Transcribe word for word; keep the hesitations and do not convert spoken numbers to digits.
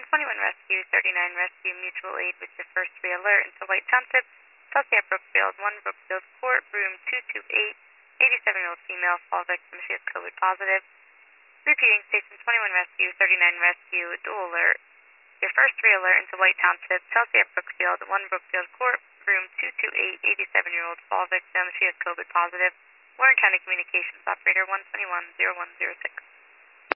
twenty-one Rescue, thirty-nine Rescue, Mutual Aid with your first three alert into White Township, Chelsea at Brookfield, one Brookfield Court, room two two eight, eighty-seven-year-old female, fall victim, she is COVID positive. Repeating, Station twenty-one Rescue, thirty-nine Rescue, dual alert. Your first three alert into White Township, Chelsea at Brookfield, one Brookfield Court, room two two eight, eighty-seven-year-old fall victim, she is COVID positive. Warren County Communications Operator one twenty-one, zero one zero six.